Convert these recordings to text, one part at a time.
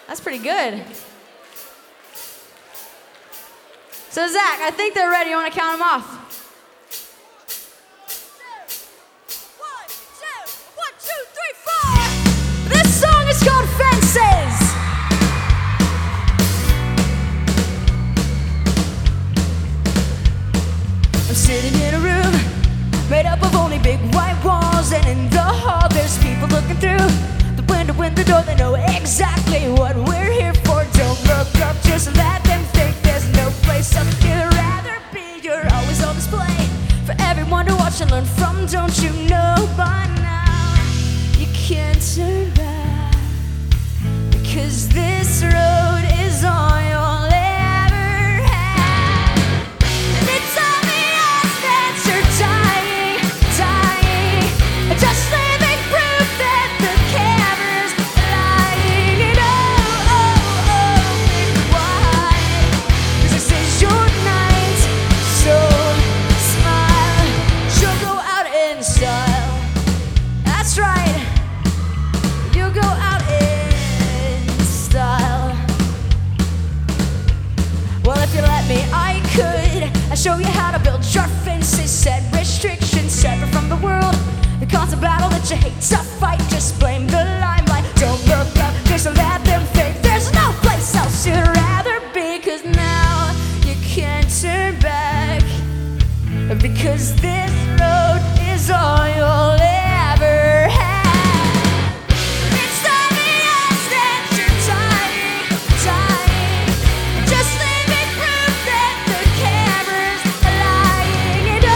That's pretty good. So Zach, I think they're ready. You want to count them off? 1, 2, 1, 2, 3, 4. This song is called Fences. I'm sitting in a room made up of only big white walls, and in the hall there's people looking through the window and the door. They know exactly what we're here for. Don't look up, just let them think there's no place up you'd rather be. You're always on display for everyone to watch and learn from. Don't you know by now you can't turn back, because this road is all you'll ever have. And it's obvious that you're dying, just living proof that the camera's lying. And open wide, 'cause this is your night, so smile. You'll go out in style. That's right, you'll go out in style. Well, if you let me, I could show you how to build your fences, set restrictions, separate from the world. The constant battle that you hate to fight, just blame the limelight. Don't look up, just let them think there's no place else you'd rather be. 'Cause now you can't turn back, because this road is all you'll ever have. It's obvious that you're dying, just living proof that the camera's lying. And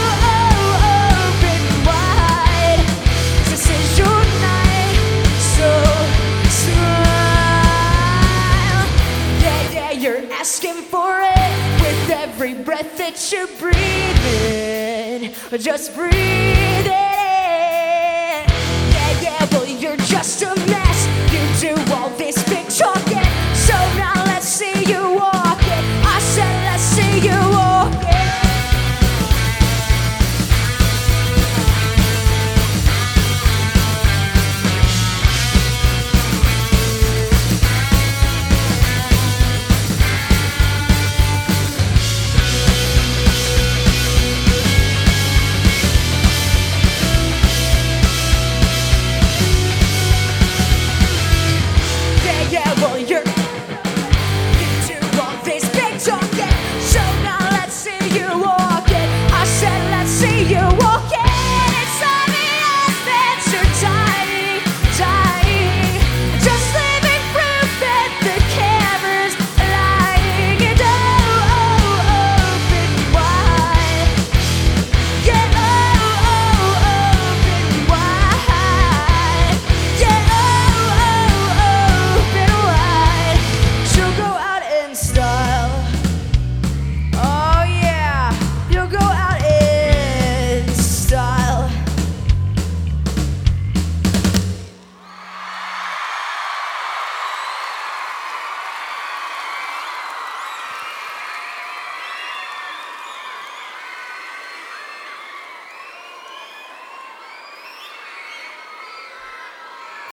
open wide, 'cause this is your night, so smile. Yeah, you're asking for it with every breath that you're breathing. Just breathe it.